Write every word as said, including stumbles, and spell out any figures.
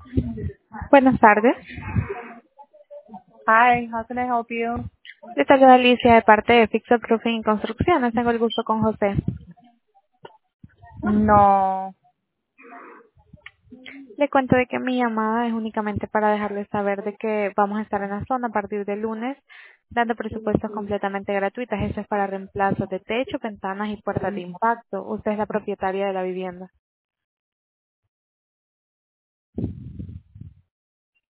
Buenas tardes. Hi, how can I help you? Le saluda Alicia de parte de Fixed Roofing y Construcciones. Tengo el gusto con José. No. Le cuento de que mi llamada es únicamente para dejarle saber de que vamos a estar en la zona a partir del lunes, dando presupuestos completamente gratuitos. Eso es para reemplazos de techo, ventanas y puertas de impacto. Usted es la propietaria de la vivienda.